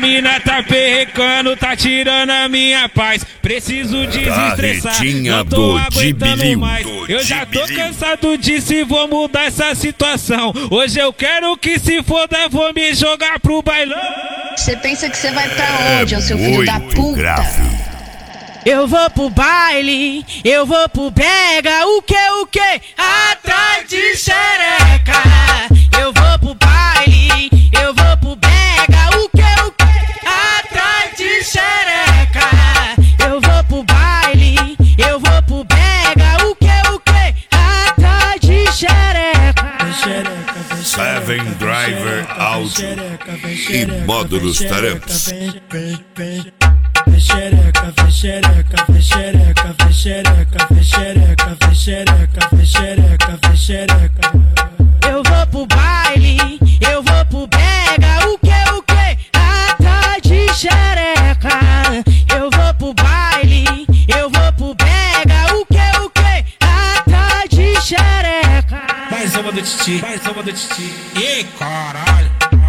mina tá perrecando, tá tirando a minha paz. Preciso desestressar, não tô aguentando mais. Eu já tô cansado disso e vou mudar essa situação. Hoje eu quero que se foda, vou me jogar pro bailão. Você pensa que você vai pra onde, ô seu filho da puta? Grave. Eu vou pro baile, eu vou pro brega, o que? Atrás de xereca. Eu vou pro baile, eu vou pro brega, o que? Atrás de xereca. Eu vou pro baile, eu vou pro brega, o que? Atrás de xereca. Seven Driver Audio e módulos taramps. Vem xereca, vem xereca, vem xereca, vem xereca, vem xereca, vem xereca, vem xereca, vem xereca. Eu vou pro baile, eu vou pro brega, o que? Atrás de xereca. Eu vou pro baile, eu vou pro brega, o que? Atrás de xereca. Mais uma do Titi, mais uma do Titi. Ih, caralho.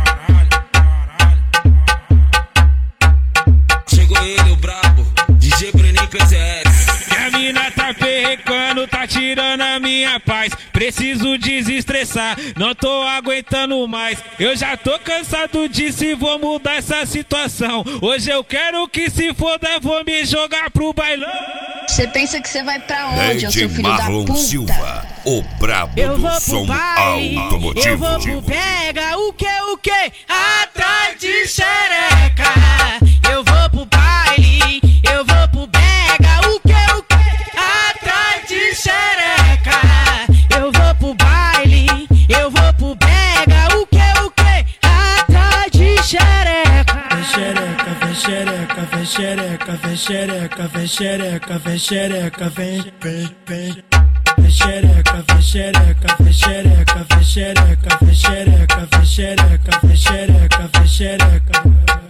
Chegou ele, o brabo, DJ Breninho PZS. Minha mina tá perrecando, tá tirando a minha paz. Preciso desestressar, não tô aguentando mais. Eu já tô cansado disso e vou mudar essa situação. Hoje eu quero que se foda, vou me jogar pro bailão. Você pensa que você vai pra onde, ô seu filho da Marlon puta? Silva, o brabo Eu do vou pro som baile, automotivo. eu vou pro brega, o que? Atrás de xereca. Eu vou pro baile, eu vou pro brega, o que? Atrás de xereca. Eu vou pro baile, eu vou pro brega, o que? Atrás de xereca. Vem xereca, vem xereca, vem xereca, vem xereca, vem xereca, vem xereca, vem. Vem xereca, vem xereca, vem xereca, vem xereca, vem xereca, vem xereca, vem xereca, vem xereca.